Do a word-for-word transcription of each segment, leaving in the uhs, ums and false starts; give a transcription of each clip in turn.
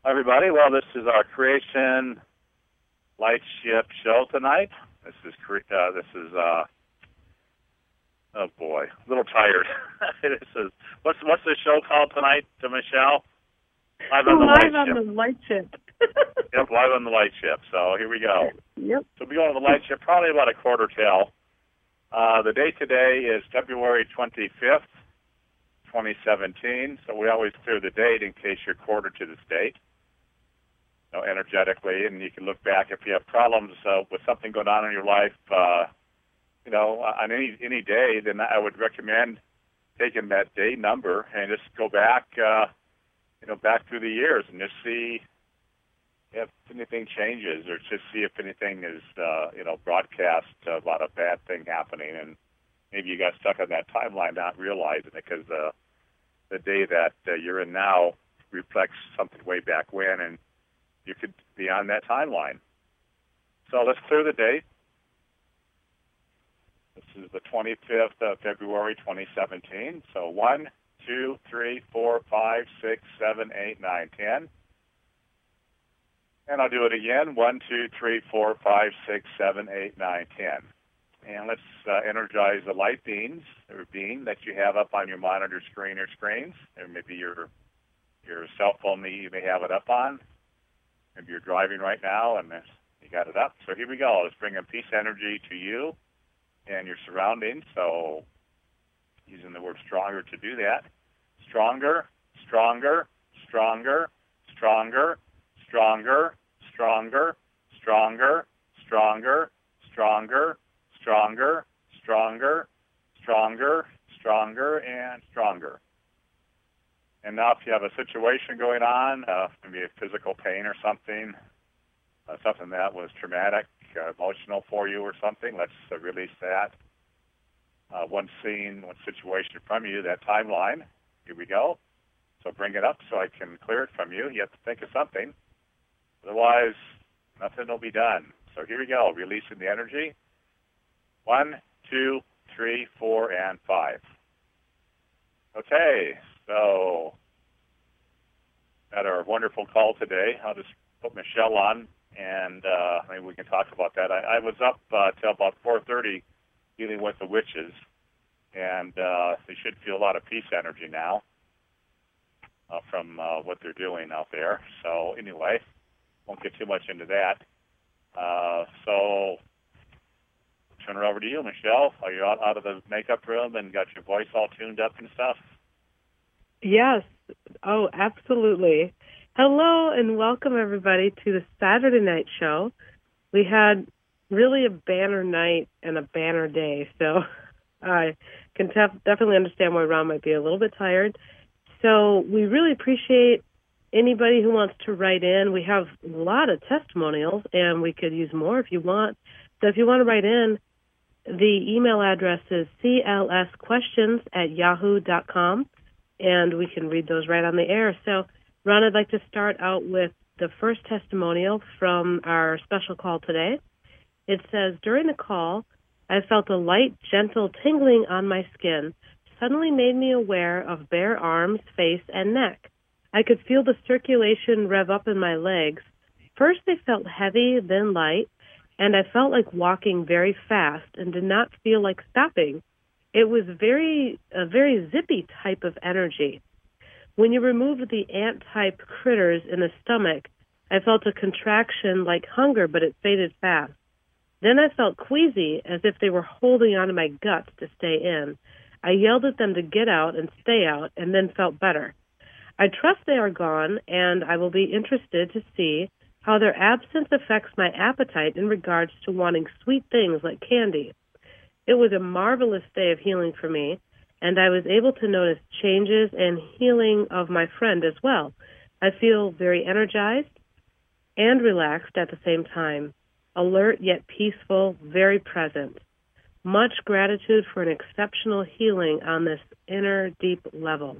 Hi, everybody. Well, this is our Creation Lightship show tonight. This is uh, this is uh, oh boy, a little tired. This is what's what's the show called tonight, to Michelle? Live on the Live Lightship. on the Lightship. Yep, live on the Lightship. So here we go. Yep. So we go on the Lightship probably about a quarter till. Uh, the date today is February twenty-fifth, twenty seventeen. So we always clear the date in case you're quarter to this date. You know, energetically, and you can look back if you have problems uh, with something going on in your life. Uh, you know, on any any day, then I would recommend taking that day number and just go back, uh, you know, back through the years and just see if anything changes, or just see if anything is, uh, you know, broadcast about a bad thing happening, and maybe you got stuck on that timeline not realizing it, because uh, the day that uh, you're in now reflects something way back when, and you could be on that timeline. So let's clear the date. This is the twenty-fifth of February, twenty seventeen. So one, two, three, four, five, six, seven, eight, nine, ten. And I'll do it again. One, two, three, four, five, six, seven, eight, nine, ten. And let's uh, energize the light beams or beam that you have up on your monitor screen or screens, or maybe your your cell phone that you may have it up on. Maybe you're driving right now and you got it up. So here we go. Let's bring in peace energy to you and your surroundings. So using the word stronger to do that. Stronger, stronger, stronger, stronger, stronger, stronger, stronger, stronger, stronger, stronger, stronger, stronger, stronger, and stronger. And now if you have a situation going on, uh, maybe a physical pain or something, uh, something that was traumatic, uh, emotional for you or something, let's uh, release that. Uh, one scene, one situation from you, that timeline, here we go. So bring it up so I can clear it from you. You have to think of something. Otherwise, nothing will be done. So here we go, releasing the energy. One, two, three, four, and five. Okay. So, at our wonderful call today, I'll just put Michelle on, and uh, maybe we can talk about that. I, I was up uh, till about four thirty dealing with the witches, and uh, they should feel a lot of peace energy now uh, from uh, what they're doing out there. So, anyway, won't get too much into that. Uh, so, turn it over to you, Michelle. Are you out, out of the makeup room and got your voice all tuned up and stuff? Yes. Oh, absolutely. Hello and welcome, everybody, to the Saturday night show. We had really a banner night and a banner day, so I can tef- definitely understand why Ron might be a little bit tired. So we really appreciate anybody who wants to write in. We have a lot of testimonials, and we could use more if you want. So if you want to write in, the email address is c l s questions at yahoo dot com. And we can read those right on the air. So, Ron, I'd like to start out with the first testimonial from our special call today. It says, during the call, I felt a light, gentle tingling on my skin suddenly made me aware of bare arms, face, and neck. I could feel the circulation rev up in my legs. First, they felt heavy, then light, and I felt like walking very fast and did not feel like stopping. It was very a very zippy type of energy. When you removed the ant-type critters in the stomach, I felt a contraction like hunger, but it faded fast. Then I felt queasy, as if they were holding onto my guts to stay in. I yelled at them to get out and stay out, and then felt better. I trust they are gone, and I will be interested to see how their absence affects my appetite in regards to wanting sweet things like candy. It was a marvelous day of healing for me, and I was able to notice changes and healing of my friend as well. I feel very energized and relaxed at the same time, alert yet peaceful, very present. Much gratitude for an exceptional healing on this inner deep level.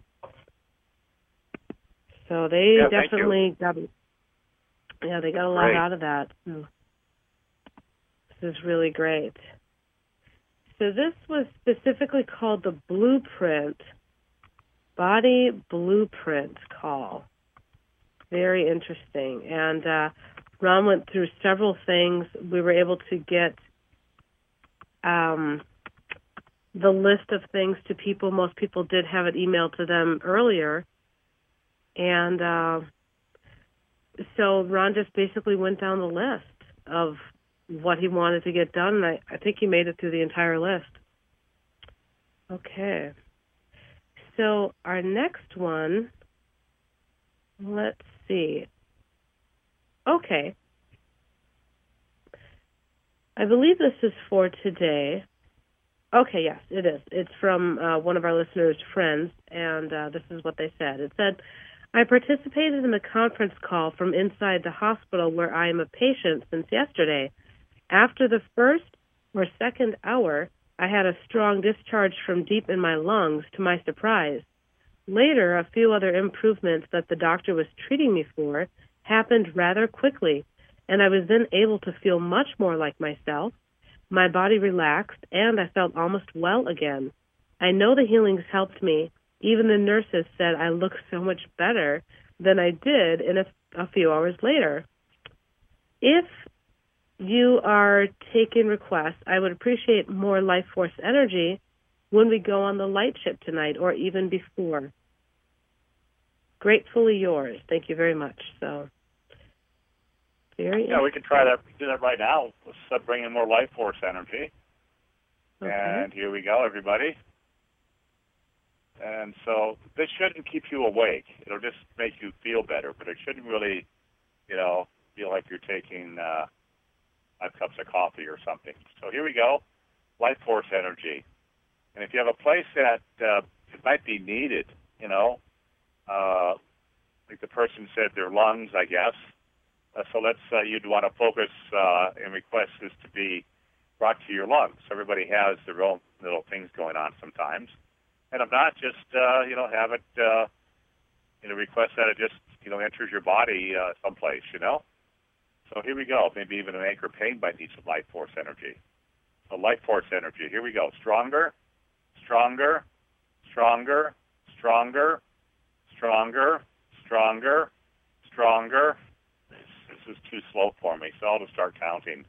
So they yeah, definitely got, yeah, they got a lot Great. out of that. This is really great. So this was specifically called the Blueprint, Body Blueprint Call. Very interesting. And uh, Ron went through several things. We were able to get um, the list of things to people. Most people did have it emailed to them earlier. And uh, so Ron just basically went down the list of what he wanted to get done, and I, I think he made it through the entire list. Okay. So our next one, let's see. Okay. I believe this is for today. Okay, yes, it is. It's from uh, one of our listeners' friends, and uh, this is what they said. It said, I participated in the conference call from inside the hospital where I am a patient since yesterday. After the first or second hour, I had a strong discharge from deep in my lungs, to my surprise. Later, a few other improvements that the doctor was treating me for happened rather quickly, and I was then able to feel much more like myself. My body relaxed, and I felt almost well again. I know the healings helped me. Even the nurses said I look so much better than I did in a, a few hours later. If you are taking requests, I would appreciate more life force energy when we go on the light ship tonight or even before. Gratefully yours. Thank you very much. So, very Yeah, we can try that. Do that right now. Let's uh, bring in more life force energy. Okay. And here we go, everybody. And so this shouldn't keep you awake. It'll just make you feel better, but it shouldn't really, you know, feel like you're taking uh, five cups of coffee or something. So here we go, life force energy. And if you have a place that uh, it might be needed, you know, uh, like the person said, their lungs, I guess. Uh, so let's, uh, you'd want to focus uh, and request this to be brought to your lungs. Everybody has their own little things going on sometimes. And if not, just, uh, you know, have it, uh, you know, request that it just, you know, enters your body uh, someplace, you know. So here we go. Maybe even an ache or pain might need some life force energy. So life force energy. Here we go. Stronger, stronger, stronger, stronger, stronger, stronger, stronger. This, this is too slow for me, so I'll just start counting.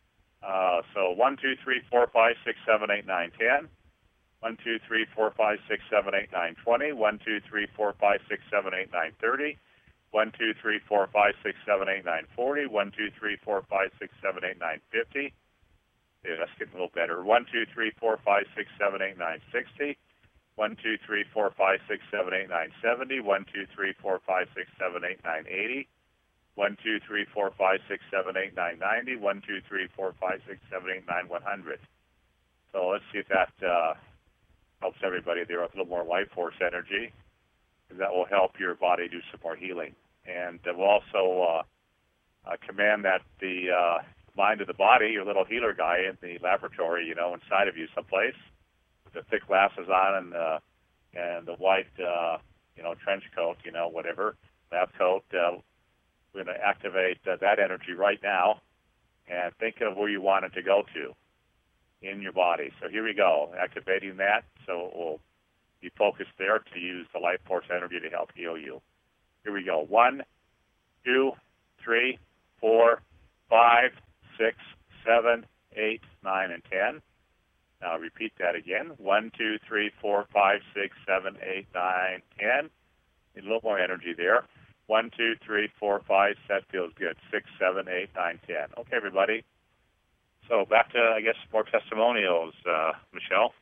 Uh, so one, two, three, four, five, six, seven, eight, nine, ten. One, two, three, four, five, six, seven, eight, nine, twenty. One, two, three, four, five, six, seven, eight, nine, thirty. One, two, three, four, five, six, seven, eight, nine, forty. One, two, three, four, five, six, seven, eight, nine, fifty. Yeah, that's getting a little better. One, two, three, four, five, six, seven, eight, nine, sixty. One, two, three, four, five, six, seven, eight, nine, seventy. One, two, three, four, five, six, seven, eight, nine, eighty. One, two, three, four, five, six, seven, eight, nine, ninety. One, two, three, four, five, six, seven, eight, nine, one hundred. So let's see if that uh, helps everybody there with a little more life force energy. That will help your body do some more healing. And uh, we'll also uh, uh, command that the uh, mind of the body, your little healer guy in the laboratory, you know, inside of you someplace, with the thick glasses on and, uh, and the white, uh, you know, trench coat, you know, whatever, lab coat. Uh, we're going to activate uh, that energy right now and think of where you want it to go to in your body. So here we go, activating that. So it will be focused there to use the life force energy to help heal you. Here we go. One, two, three, four, five, six, seven, eight, nine, and ten. Now repeat that again. One, two, three, four, five, six, seven, eight, nine, ten. Need a little more energy there. One, two, three, four, five. That feels good. Six, seven, eight, nine, ten. Okay, everybody. So back to, I guess, more testimonials, uh, Michelle.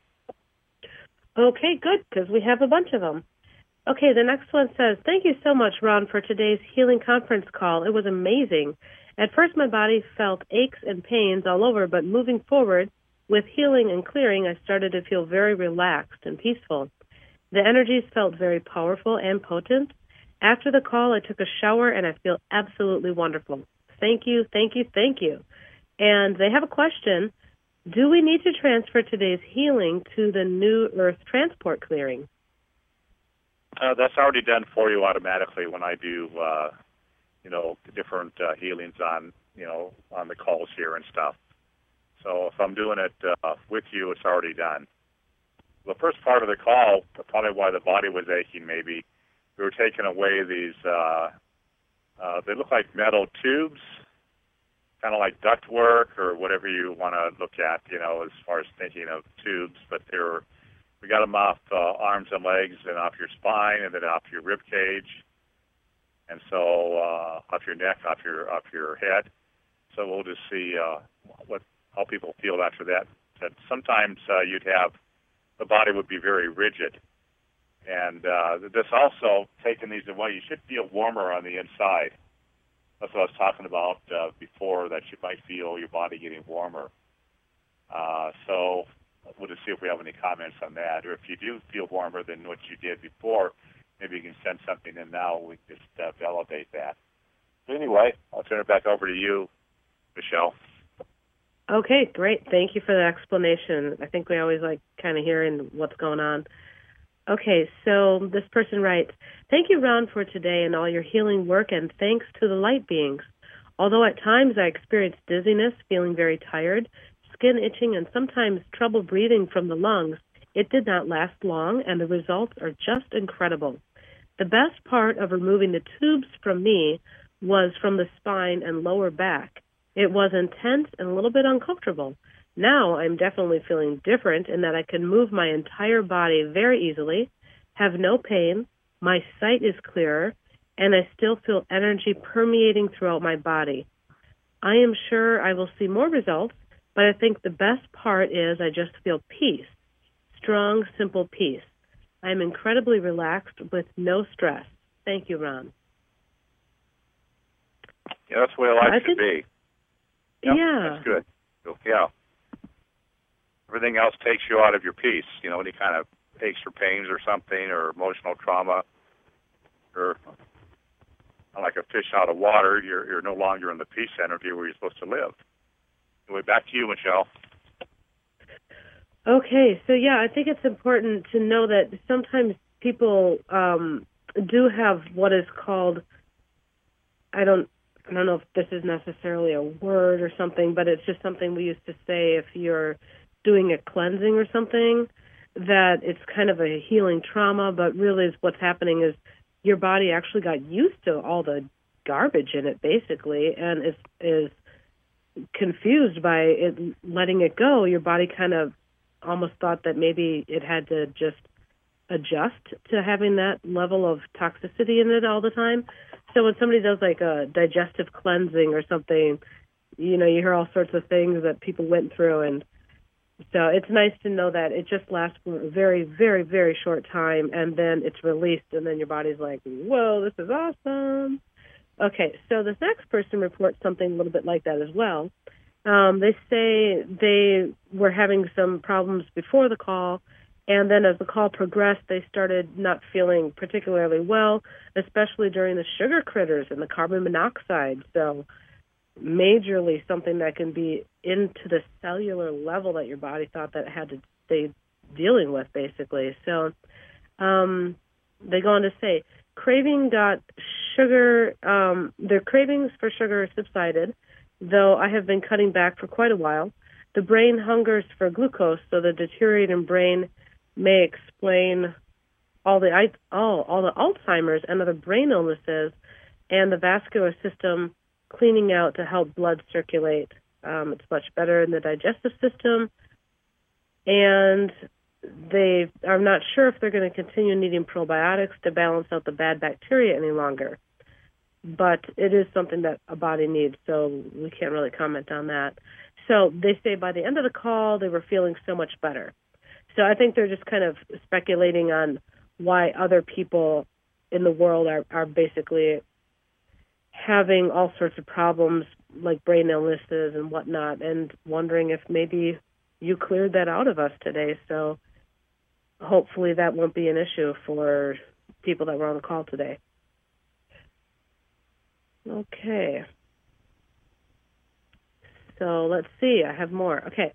Okay, good, because we have a bunch of them. Okay, the next one says, thank you so much, Ron, for today's healing conference call. It was amazing. At first, my body felt aches and pains all over, but moving forward with healing and clearing, I started to feel very relaxed and peaceful. The energies felt very powerful and potent. After the call, I took a shower, and I feel absolutely wonderful. Thank you, thank you, thank you. And they have a question. Do we need to transfer today's healing to the new Earth transport clearing? Uh, that's already done for you automatically when I do, uh, you know, different uh, healings on, you know, on the calls here and stuff. So if I'm doing it uh, with you, it's already done. The first part of the call, probably why the body was aching maybe, we were taking away these uh, Uh, they look like metal tubes, kind of like ductwork or whatever you want to look at, you know, as far as thinking of tubes. But they're, we got them off uh, arms and legs and off your spine and then off your rib cage. And so uh, off your neck, off your off your head. So we'll just see uh, what how people feel after that. That sometimes uh, you'd have the body would be very rigid, and uh, this also taking these away, you should feel warmer on the inside. That's what I was talking about uh, before. That you might feel your body getting warmer. Uh, so we'll just see if we have any comments on that, or if you do feel warmer than what you did before. Maybe you can send something in now. We can just uh, validate that. So anyway, I'll turn it back over to you, Michelle. Okay, great. Thank you for the explanation. I think we always like kind of hearing what's going on. Okay, so this person writes, thank you, Ron, for today and all your healing work, and thanks to the light beings. Although at times I experienced dizziness, feeling very tired, skin itching, and sometimes trouble breathing from the lungs, it did not last long, and the results are just incredible. The best part of removing the tubes from me was from the spine and lower back. It was intense and a little bit uncomfortable. Now I'm definitely feeling different in that I can move my entire body very easily, have no pain, my sight is clearer, and I still feel energy permeating throughout my body. I am sure I will see more results, but I think the best part is I just feel peace, strong, simple peace. I'm incredibly relaxed with no stress. Thank you, Ron. Yeah, that's the way life I should think, be. Yep, yeah. That's good. So, yeah. Everything else takes you out of your peace. You know, any kind of aches or pains or something, or emotional trauma, or like a fish out of water, you're you're no longer in the peace energy where you're supposed to live. Anyway, back to you, Michelle. Okay, so yeah, I think it's important to know that sometimes people um, do have what is called, I don't, I don't know if this is necessarily a word or something, but it's just something we used to say if you're doing a cleansing or something, that it's kind of a healing trauma, but really is what's happening is your body actually got used to all the garbage in it, basically, and is is confused by it letting it go. Your body kind of almost thought that maybe it had to just adjust to having that level of toxicity in it all the time. So when somebody does like a digestive cleansing or something, you know, you hear all sorts of things that people went through. And so it's nice to know that it just lasts for a very, very, very short time, and then it's released, and then your body's like, whoa, this is awesome. Okay, so this next person reports something a little bit like that as well. Um, they say they were having some problems before the call, and then as the call progressed, they started not feeling particularly well, especially during the sugar critters and the carbon monoxide. So majorly something that can be into the cellular level that your body thought that it had to stay dealing with, basically. So um, they go on to say, craving got sugar, um, their cravings for sugar subsided, though I have been cutting back for quite a while. The brain hungers for glucose, so the deteriorating brain may explain all the all, all the Alzheimer's and other brain illnesses, and the vascular system cleaning out to help blood circulate. Um, it's much better in the digestive system, and they are not sure if they're going to continue needing probiotics to balance out the bad bacteria any longer. But it is something that a body needs, so we can't really comment on that. So they say by the end of the call, they were feeling so much better. So I think they're just kind of speculating on why other people in the world are, are basically having all sorts of problems like brain illnesses and whatnot, and wondering if maybe you cleared that out of us today. So hopefully that won't be an issue for people that were on the call today. Okay. So let's see. I have more. Okay.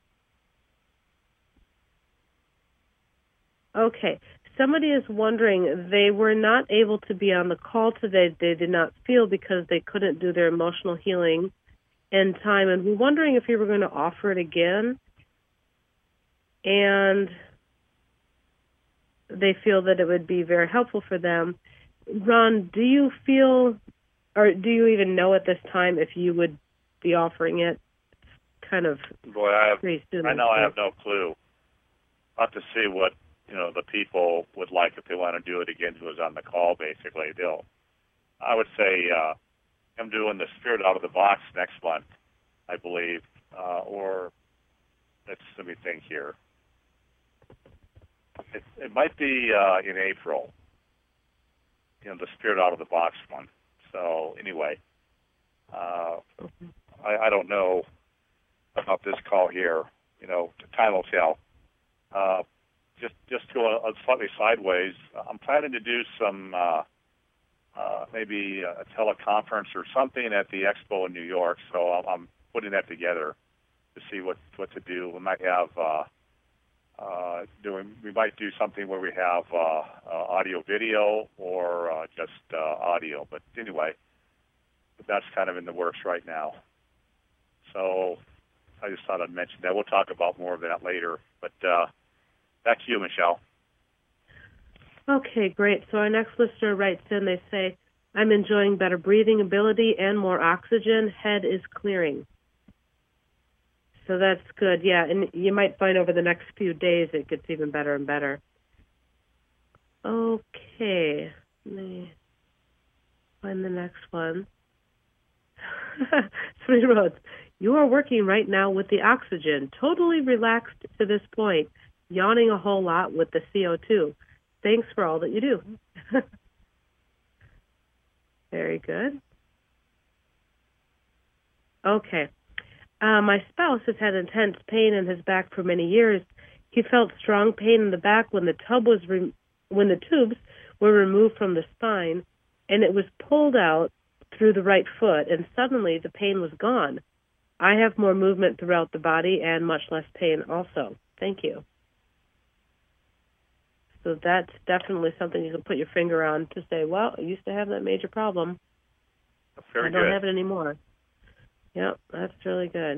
Okay. Somebody is wondering, they were not able to be on the call today. They did not feel because they couldn't do their emotional healing in time. And we're wondering if you were going to offer it again. And they feel that it would be very helpful for them. Ron, do you feel or do you even know at this time if you would be offering it? Kind of. Boy, I have. Pretty soon, I know I I have no clue. I'll have to see what you know the people would like if they want to do it again. Who was on the call? Basically, they'll. I would say uh, I'm doing the Spirit Out of the Box next month, I believe, uh, or let's let me think here. It, it might be uh, in April. You know, the Spirit Out of the Box one. So anyway, uh, I, I don't know about this call here. You know, time will tell. Uh, just just to a, a slightly sideways, I'm planning to do some uh, uh, maybe a teleconference or something at the expo in New York. So I'm, I'm putting that together to see what, what to do. We might have uh, uh, doing we might do something where we have uh, uh, audio video or uh, just uh, audio. But anyway, that's kind of in the works right now. So I just thought I'd mention that. We'll talk about more of that later. But uh, back to you, Michelle. Okay, great. So our next listener writes in, they say, I'm enjoying better breathing ability and more oxygen. Head is clearing. So that's good, yeah. And you might find over the next few days it gets even better and better. Okay. Let me find the next one. Somebody wrote, you are working right now with the oxygen, totally relaxed to this point, yawning a whole lot with the C O two. Thanks for all that you do. Very good. Okay. Uh, my spouse has had intense pain in his back for many years. He felt strong pain in the back when the tub was re- when the tubes were removed from the spine, and it was pulled out through the right foot, and suddenly the pain was gone. I have more movement throughout the body and much less pain also. Thank you. So that's definitely something you can put your finger on to say, well, I used to have that major problem. Very I don't good. have it anymore. Yep, that's really good.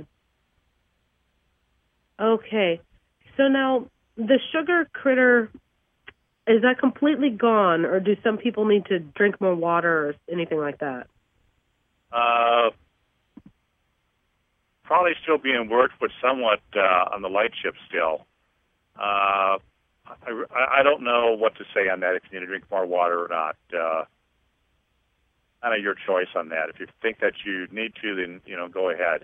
Okay. So now, the sugar critter, is that completely gone, or do some people need to drink more water or anything like that? Uh, probably still being worked, but somewhat uh, on the light ship still. Uh, I, I don't know what to say on that, if you need to drink more water or not. Uh, kind of your choice on that. If you think that you need to, then, you know, go ahead.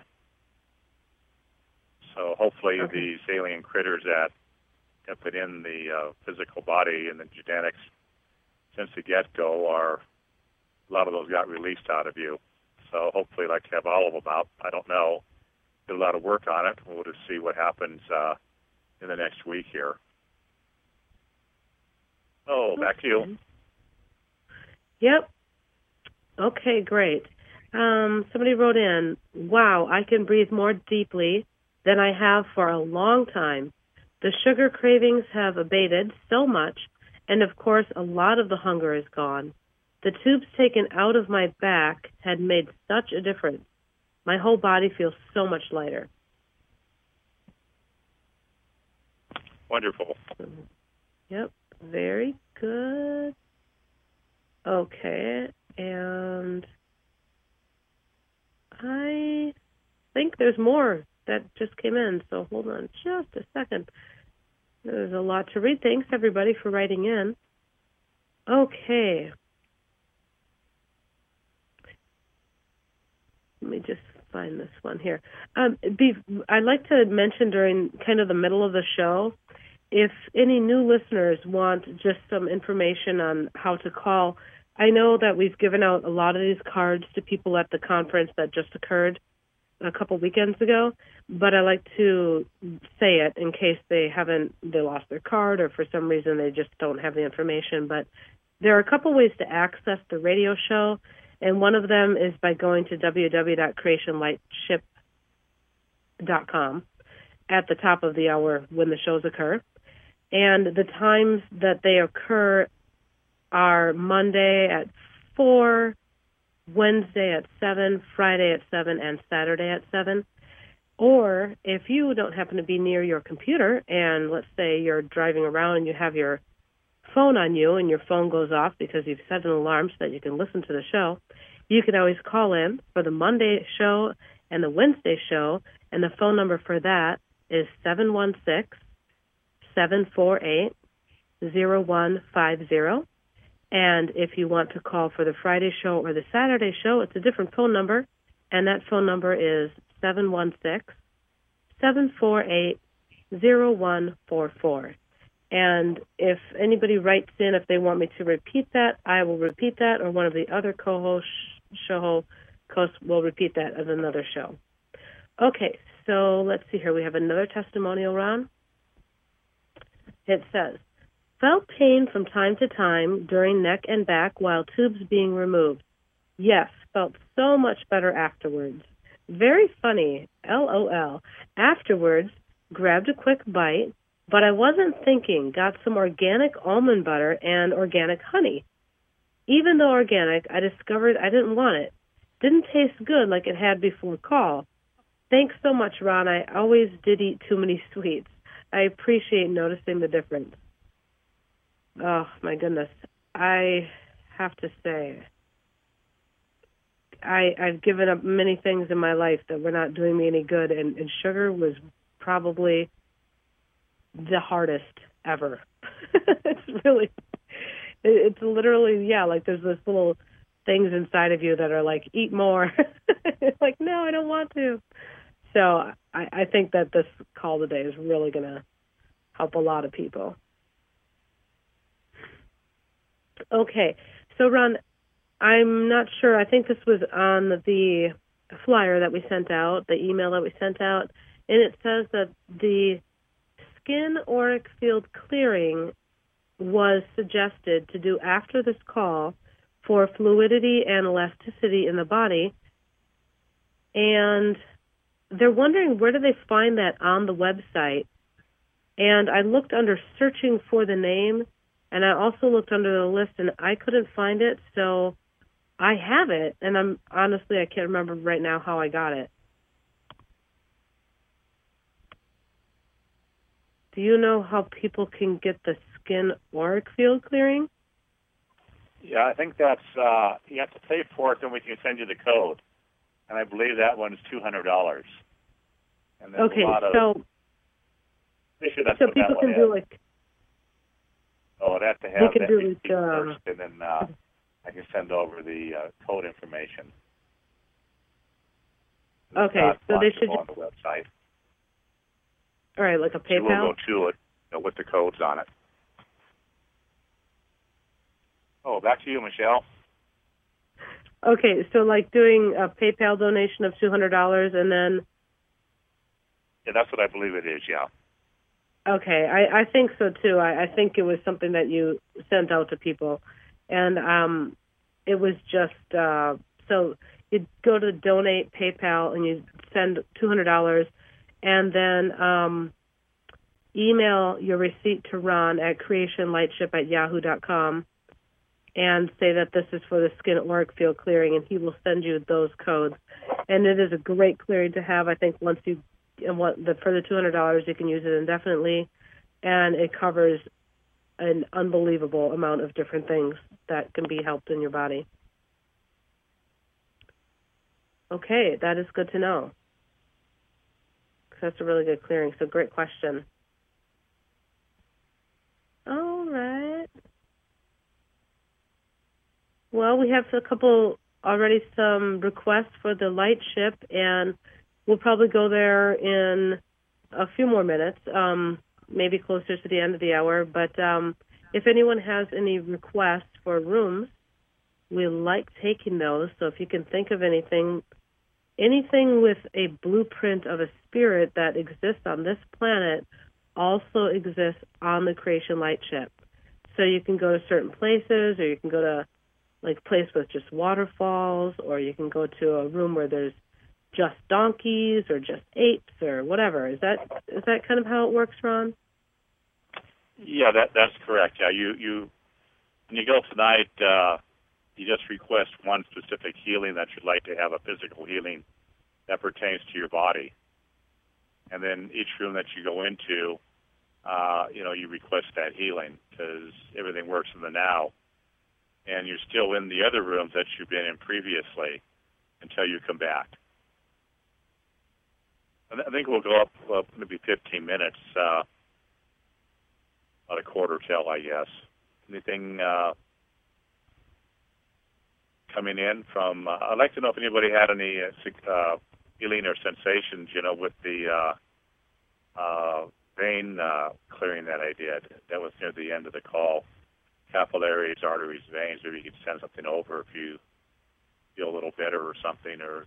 So hopefully Okay. these alien critters that have put in the uh, physical body and the genetics since the get-go are, a lot of those got released out of you. So hopefully like to have all of them out. I don't know. Did a lot of work on it. We'll just see what happens uh, in the next week here. Oh, back to you. Yep. Okay, great. Um, somebody wrote in, wow, I can breathe more deeply than I have for a long time. The sugar cravings have abated so much, and of course, a lot of the hunger is gone. The tubes taken out of my back had made such a difference. My whole body feels so much lighter. Wonderful. Yep, very good. Okay, and I think there's more that just came in, so hold on just a second. There's a lot to read. Thanks, everybody, for writing in. Okay. Let me just find this one here. Um, be, I'd like to mention during kind of the middle of the show, if any new listeners want just some information on how to call, I know that we've given out a lot of these cards to people at the conference that just occurred a couple weekends ago, but I like to say it in case they haven't, they lost their card or for some reason they just don't have the information. But there are a couple ways to access the radio show, and one of them is by going to w w w dot creation lightship dot com at the top of the hour when the shows occur. And the times that they occur are Monday at four, Wednesday at seven, Friday at seven, and Saturday at seven. Or if you don't happen to be near your computer, and let's say you're driving around and you have your phone on you and your phone goes off because you've set an alarm so that you can listen to the show, You can always call in for the Monday show and the Wednesday show, and the phone number for that is seven one six, seven four eight, zero one five zero. And if you want to call for the Friday show or the Saturday show, it's a different phone number, and that phone number is seven one six, seven four eight, zero one four four. And if anybody writes in, if they want me to repeat that, I will repeat that, or one of the other co-hosts, show hosts will repeat that as another show. Okay, so let's see here. We have another testimonial, Ron. It says, felt pain from time to time during neck and back while tubes being removed. Yes, felt so much better afterwards. Very funny, LOL. Afterwards, grabbed a quick bite, but I wasn't thinking, got some organic almond butter and organic honey. Even though organic, I discovered I didn't want it. Didn't taste good like it had before call. Thanks so much, Ron. I always did eat too many sweets. I appreciate noticing the difference. Oh, my goodness. I have to say, I, I've given up many things in my life that were not doing me any good, and, and sugar was probably the hardest ever. It's really, it's literally, yeah, like there's this little things inside of you that are like, eat more. It's like, no, I don't want to. So I, I think that this call today is really going to help a lot of people. Okay, so Ron, I'm not sure. I think this was on the flyer that we sent out, the email that we sent out, and it says that the skin auric field clearing was suggested to do after this call for fluidity and elasticity in the body. And they're wondering, where do they find that on the website? And I looked under searching for the name, and I also looked under the list, and I couldn't find it. So I have it, and I'm honestly, I can't remember right now how I got it. Do you know how people can get the skin auric field clearing? Yeah, I think that's, uh, you have to pay for it, then we can send you the code. And I believe that one is two hundred dollars. And there's okay, a lot of, so, sure that's so what people that can one do is. like, Oh, I'd have to they have can that do receipt like, uh, first, and then uh, I can send over the uh, code information. It's okay, not so they should, watchable on the website. all right, like a So we'll PayPal? go to it, you know, with the codes on it. Oh, back to you, Michelle. Okay, so like doing a PayPal donation of two hundred dollars and then... Yeah, that's what I believe it is, yeah. Okay, I, I think so too. I, I think it was something that you sent out to people. And um, it was just, uh, so you go to donate PayPal and you send two hundred dollars and then um, email your receipt to Ron at creationlightship at yahoo dot com and say that this is for the skin auric field clearing, and he will send you those codes. And it is a great clearing to have. I think once you, and what the for the two hundred dollars, you can use it indefinitely, and it covers an unbelievable amount of different things that can be helped in your body. Okay, that is good to know. That's a really good clearing. So great question. All right. Well, we have a couple already some requests for the light ship, and we'll probably go there in a few more minutes, um, maybe closer to the end of the hour. But um, if anyone has any requests for rooms, we like taking those. So if you can think of anything, anything with a blueprint of a spirit that exists on this planet also exists on the Creation Light ship. So you can go to certain places, or you can go to like a place with just waterfalls, or you can go to a room where there's just donkeys or just apes or whatever. Is that is that kind of how it works, Ron? Yeah, that that's correct. Yeah, you you when you go tonight, uh, you just request one specific healing that you'd like to have, a physical healing that pertains to your body, and then each room that you go into, uh, you know, you request that healing because everything works in the now. and you're still in the other rooms that you've been in previously until you come back. I think we'll go up well, maybe fifteen minutes, uh, about a quarter till, I guess. Anything uh, coming in from, uh, I'd like to know if anybody had any uh, feeling or sensations, you know, with the uh, uh, vein uh, clearing that I did. That was near the end of the call. Capillaries, arteries, veins, maybe you could send something over if you feel a little better or something. Or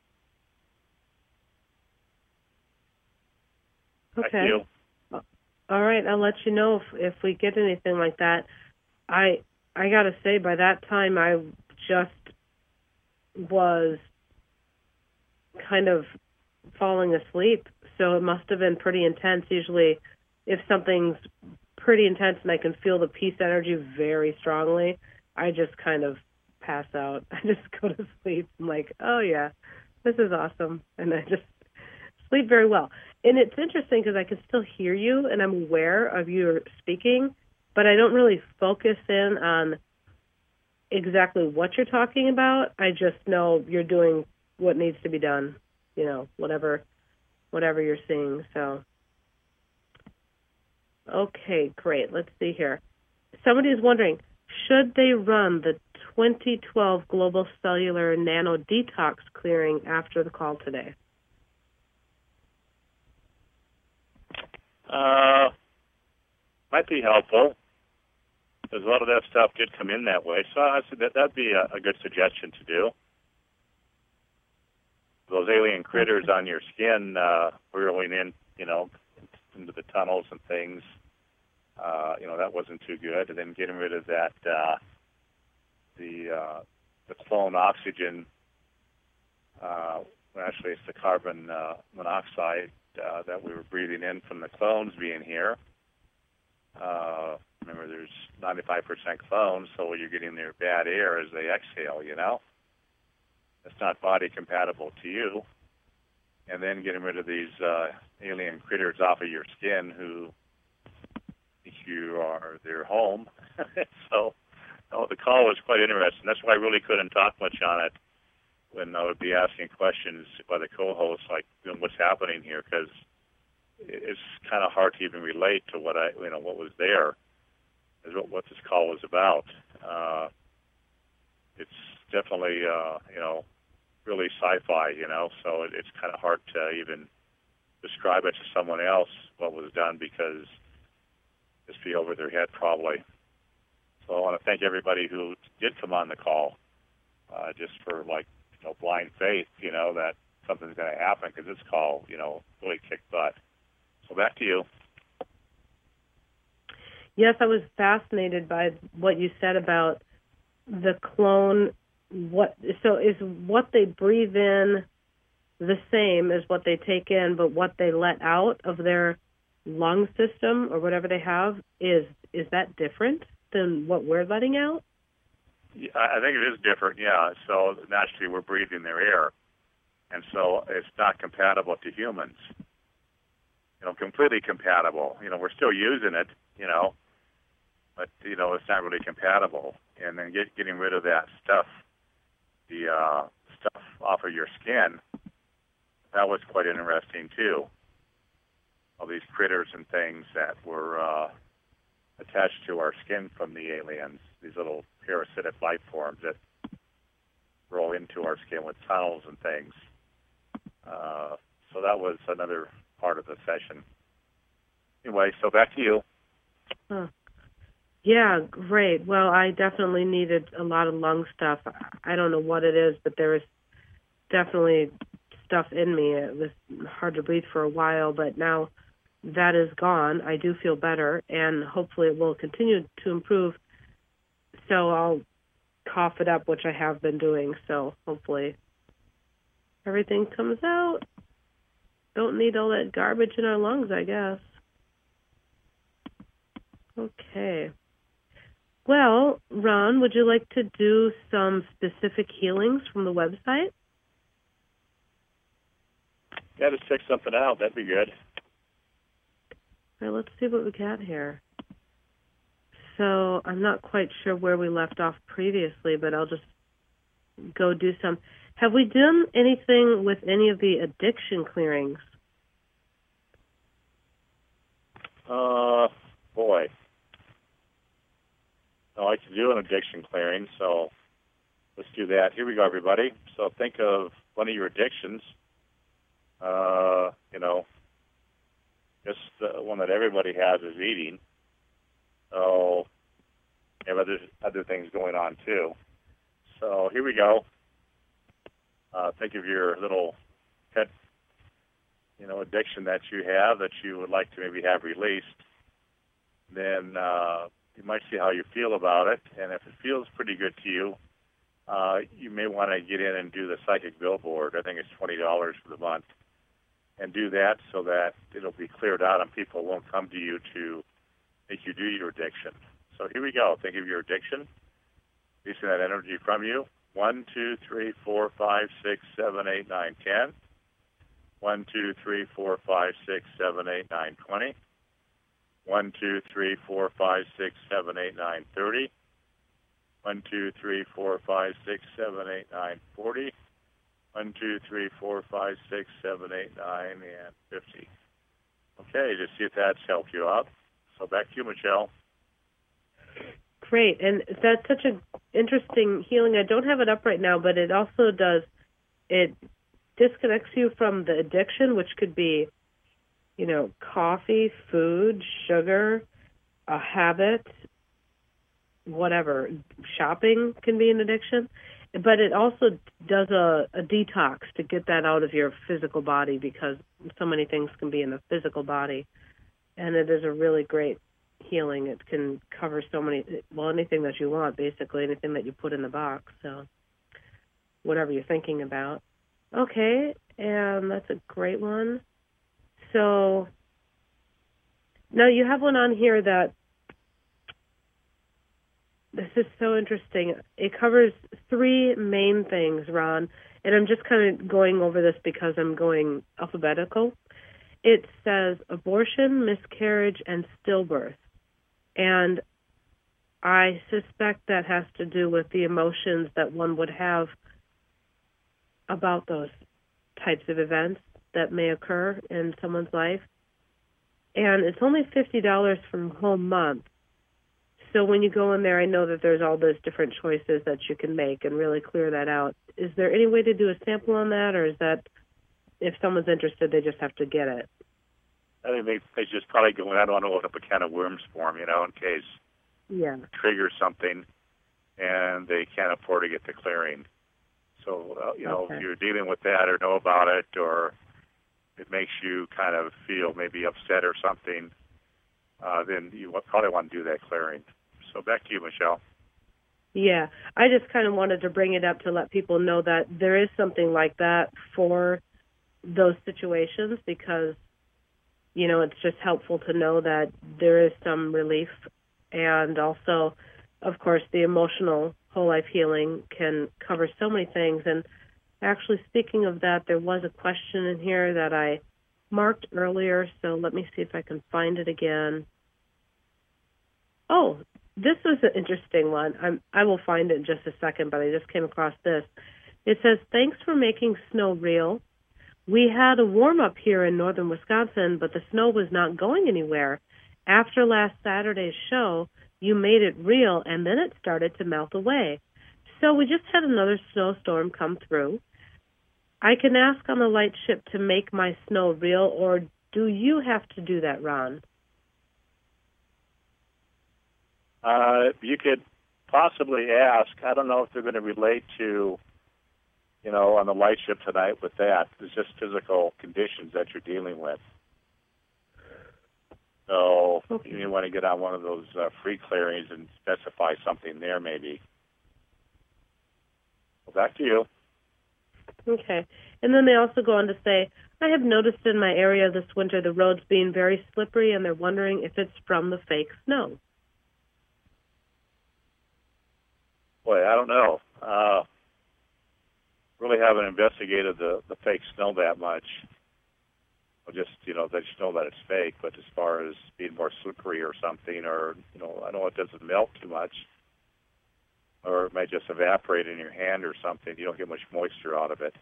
Okay. Thank you. All right, I'll let you know if, if we get anything like that. I I got to say, by that time, I just was kind of falling asleep, so it must have been pretty intense. Usually, if something's pretty intense and I can feel the peace energy very strongly, I just kind of pass out. I just go to sleep. I'm like, oh, yeah, this is awesome. And I just sleep very well. And it's interesting because I can still hear you and I'm aware of you speaking, but I don't really focus in on exactly what you're talking about. I just know you're doing what needs to be done, you know, whatever whatever you're seeing. So, okay, great. Let's see here. Somebody is wondering, should they run the twenty twelve Global Cellular Nano Detox clearing after the call today? Uh, might be helpful, because a lot of that stuff did come in that way. So I said that that'd be a, a good suggestion to do. Those alien critters on your skin, uh, whirling in, you know, into the tunnels and things, uh, you know, that wasn't too good. And then getting rid of that, uh, the uh, the clone oxygen, uh, well, actually it's the carbon uh, monoxide uh, that we were breathing in from the clones being here. Uh, remember, there's ninety-five percent clones, so what you're getting their bad air as they exhale, you know? It's not body compatible to you. And then getting rid of these uh, alien critters off of your skin who think you are their home. So oh, the call was quite interesting. That's why I really couldn't talk much on it when I would be asking questions by the co-hosts, like, you know, what's happening here, because it's kind of hard to even relate to what I, you know, what was there, is what, what this call was about. Uh, it's definitely, uh, you know, really sci-fi, you know, so it, it's kind of hard to even describe it to someone else what was done, because it's be over their head probably. So I want to thank everybody who did come on the call, uh, just for, like, you know, blind faith, you know, that something's going to happen, because this call, you know, really kicked butt. So back to you. Yes, I was fascinated by what you said about the clone. What so is what they breathe in the same as what they take in, but what they let out of their lung system or whatever they have is is that different than what we're letting out? Yeah, I think it is different. Yeah. So naturally, we're breathing their air, and so it's not compatible to humans. You know, completely compatible. You know, we're still using it. You know, but you know, it's not really compatible. And then get, getting rid of that stuff, the uh, stuff off of your skin, that was quite interesting too. All these critters and things that were uh, attached to our skin from the aliens, these little parasitic life forms that roll into our skin with tunnels and things. Uh, so that was another part of the session. Anyway, so back to you. Huh. Yeah, great. Well, I definitely needed a lot of lung stuff. I don't know what it is, but there was definitely stuff in me. It was hard to breathe for a while, but now that is gone. I do feel better, and hopefully it will continue to improve. So I'll cough it up, which I have been doing. So hopefully everything comes out. Don't need all that garbage in our lungs, I guess. Okay. Well, Ron, would you like to do some specific healings from the website? Yeah, just check something out. That'd be good. All right, let's see what we got here. So I'm not quite sure where we left off previously, but I'll just go do some. Have we done anything with any of the addiction clearings? Uh, boy. I like to do an addiction clearing, so let's do that. Here we go, everybody. So think of one of your addictions, uh, you know, just uh, one that everybody has is eating. So you have other, other things going on, too. So here we go. Uh, think of your little pet, you know, addiction that you have that you would like to maybe have released. Then uh, you might see how you feel about it, and if it feels pretty good to you, uh, you may want to get in and do the psychic billboard. I think it's twenty dollars for the month, and do that so that it'll be cleared out and people won't come to you to make you do your addiction. So here we go. Think of your addiction, releasing that energy from you. One, two, three, four, five, six, seven, eight, nine, ten. One, two, three, four, five, six, seven, eight, nine, twenty. One, two, three, four, five, six, seven, eight, nine, thirty. One, two, three, four, five, six, seven, eight, nine, forty. One, two, three, four, five, six, seven, eight, nine, and fifty. Okay, just see if that's helped you out. So back to you, Michelle. Great, and that's such an interesting healing. I don't have it up right now, but it also does, it disconnects you from the addiction, which could be, you know, coffee, food, sugar, a habit, whatever. Shopping can be an addiction, but it also does a, a detox to get that out of your physical body, because so many things can be in the physical body, and it is a really great healing. It can cover so many, well, anything that you want, basically, anything that you put in the box, so whatever you're thinking about. Okay, and that's a great one. So now you have one on here that, this is so interesting. It covers three main things, Ron, and I'm just kind of going over this because I'm going alphabetical. It says abortion, miscarriage, and stillbirth. And I suspect that has to do with the emotions that one would have about those types of events that may occur in someone's life. And it's only fifty dollars for a whole month. So when you go in there, I know that there's all those different choices that you can make and really clear that out. Is there any way to do a sample on that, or is that if someone's interested, they just have to get it? I think they, they just probably go in. I don't want to open up a can of worms for them, you know, in case yeah. it triggers something and they can't afford to get the clearing. So, uh, you know, okay. if you're dealing with that or know about it, or it makes you kind of feel maybe upset or something, uh, then you probably want to do that clearing. So back to you, Michelle. Yeah, I just kind of wanted to bring it up to let people know that there is something like that for those situations, because, you know, it's just helpful to know that there is some relief. And also, of course, the emotional whole life healing can cover so many things. And actually, speaking of that, there was a question in here that I marked earlier, so let me see if I can find it again. Oh, this was an interesting one. I'm, I will find it in just a second, but I just came across this. It says, thanks for making snow real. We had a warm-up here in northern Wisconsin, but the snow was not going anywhere. After last Saturday's show, you made it real, and then it started to melt away. So we just had another snowstorm come through. I can ask on the light ship to make my snow real, or do you have to do that, Ron? Uh, you could possibly ask. I don't know if they're going to relate to, you know, on the light ship tonight with that. It's just physical conditions that you're dealing with. So okay. You want to get on one of those uh, free clearings and specify something there maybe. Well, back to you. Okay. And then they also go on to say, I have noticed in my area this winter the roads being very slippery, and they're wondering if it's from the fake snow. Boy, I don't know. Uh, really haven't investigated the, the fake snow that much. Well, just, you know, they just know that it's fake. But as far as being more slippery or something, or, you know, I know it doesn't melt too much, or it may just evaporate in your hand or something. You don't get much moisture out of it.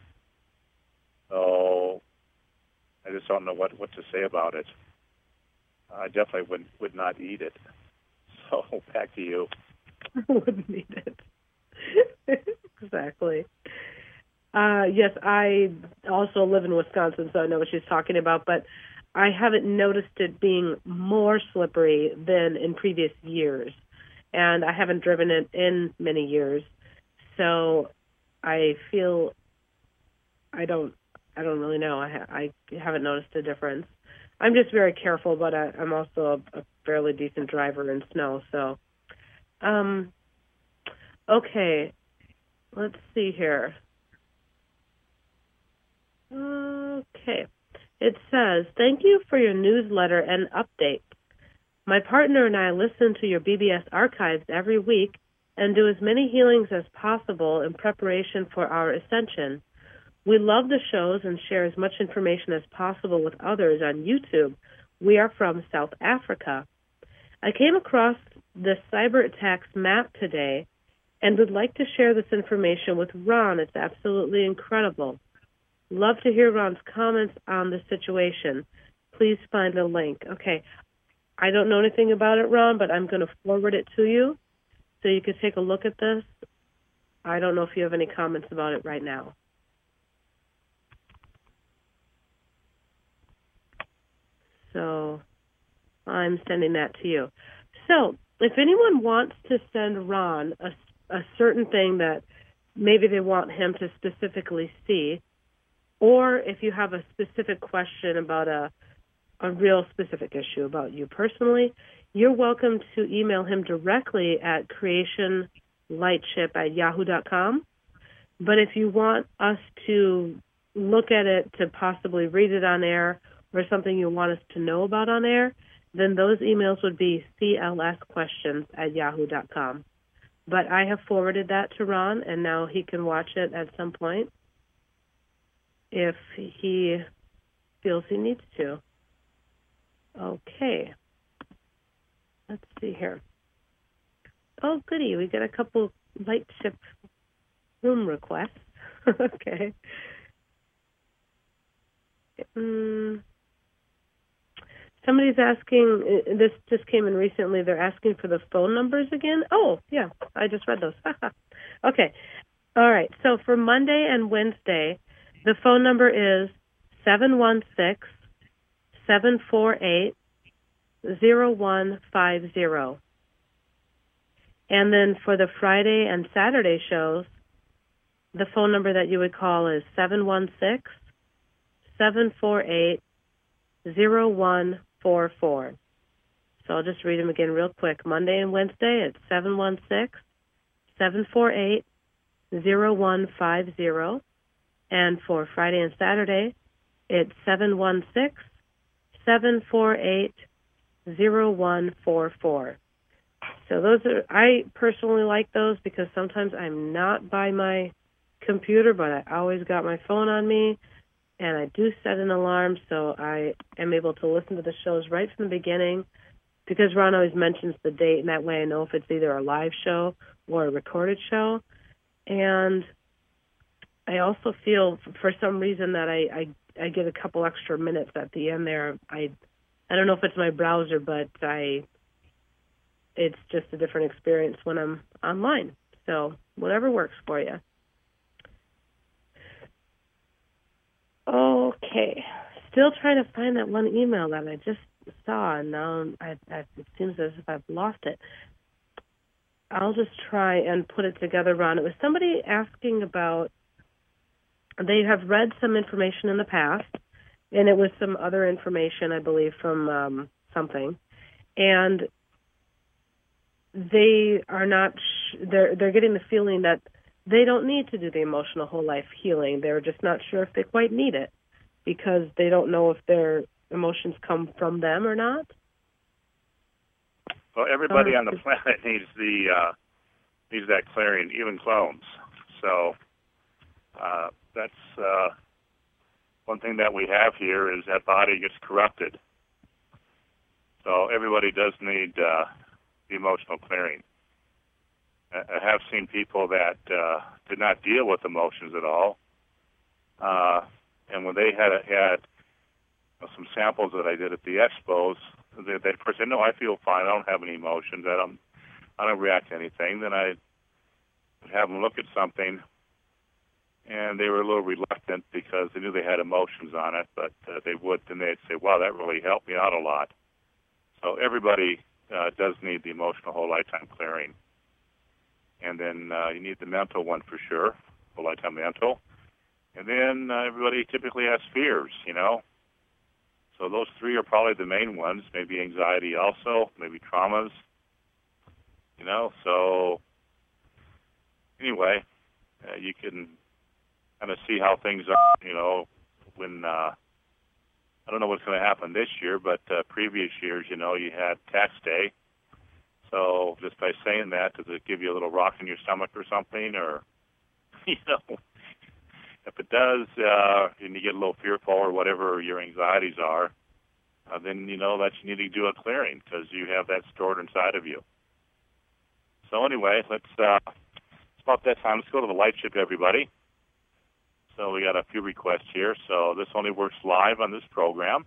So I just don't know what, what to say about it. I definitely would would not eat it. So back to you. Wouldn't eat it. Exactly. Uh, yes, I also live in Wisconsin, so I know what she's talking about, but I haven't noticed it being more slippery than in previous years, and I haven't driven it in many years, so I feel I don't I don't really know. I, ha- I haven't noticed a difference. I'm just very careful, but I, I'm also a, a fairly decent driver in snow, so. Um, okay, let's see here. Okay. It says, thank you for your newsletter and update. My partner and I listen to your B B S archives every week and do as many healings as possible in preparation for our ascension. We love the shows and share as much information as possible with others on YouTube. We are from South Africa. I came across the cyber attacks map today and would like to share this information with Ron. It's absolutely incredible. Love to hear Ron's comments on the situation. Please find a link. Okay. I don't know anything about it, Ron, but I'm going to forward it to you so you can take a look at this. I don't know if you have any comments about it right now. So I'm sending that to you. So if anyone wants to send Ron a, a certain thing that maybe they want him to specifically see, or if you have a specific question about a, a real specific issue about you personally, you're welcome to email him directly at creationlightship at yahoo dot com. But if you want us to look at it to possibly read it on air or something you want us to know about on air, then those emails would be c l s questions at yahoo dot com. But I have forwarded that to Ron, and now he can watch it at some point if he feels he needs to. Okay. Let's see here. Oh, goody. We got a couple Lightship room requests. Okay. Mm. Somebody's asking, this just came in recently, they're asking for the phone numbers again. Oh, yeah, I just read those. Okay. All right. So for Monday and Wednesday, the phone number is seven one six, seven four eight, zero one five zero. And then for the Friday and Saturday shows, the phone number that you would call is seven one six, seven four eight, zero one four four. So I'll just read them again real quick. Monday and Wednesday, it's seven one six, seven four eight, zero one five zero. And for Friday and Saturday, it's seven one six, seven four eight, zero one four four. So those are, I personally like those because sometimes I'm not by my computer, but I always got my phone on me, and I do set an alarm so I am able to listen to the shows right from the beginning because Ron always mentions the date, and that way I know if it's either a live show or a recorded show. And I also feel, for some reason, that I, I, I get a couple extra minutes at the end there. I I don't know if it's my browser, but I it's just a different experience when I'm online. So whatever works for you. Okay. Still trying to find that one email that I just saw, and now I, I, it seems as if I've lost it. I'll just try and put it together, Ron. It was somebody asking about, they have read some information in the past, and it was some other information, I believe, from um, something, and they are not, sh- they're, they're getting the feeling that they don't need to do the emotional whole life healing. They're just not sure if they quite need it because they don't know if their emotions come from them or not. Well, everybody on the planet needs the uh, needs that clearing, even clones. So uh, that's uh, one thing that we have here is that body gets corrupted. So everybody does need uh, the emotional clearing. I have seen people that uh, did not deal with emotions at all, uh, and when they had had some samples that I did at the expos, they, they first said, "No, I feel fine. I don't have any emotions. I don't, I don't react to anything." Then I would have them look at something, and they were a little reluctant because they knew they had emotions on it, but uh, they would, then they'd say, "Wow, that really helped me out a lot." So everybody uh, does need the emotional whole lifetime clearing. And then uh, you need the mental one for sure, whole lifetime mental. And then uh, everybody typically has fears, you know. So those three are probably the main ones, maybe anxiety also, maybe traumas, you know. So anyway, uh, you can kind of see how things are, you know, when, uh, I don't know what's going to happen this year, but uh, previous years, you know, you had tax day. So just by saying that, does it give you a little rock in your stomach or something? Or, you know, if it does, uh, and you get a little fearful or whatever your anxieties are, uh, then you know that you need to do a clearing because you have that stored inside of you. So anyway, let's, uh, it's about that time. Let's go to the light ship, everybody. So we got a few requests here. So this only works live on this program.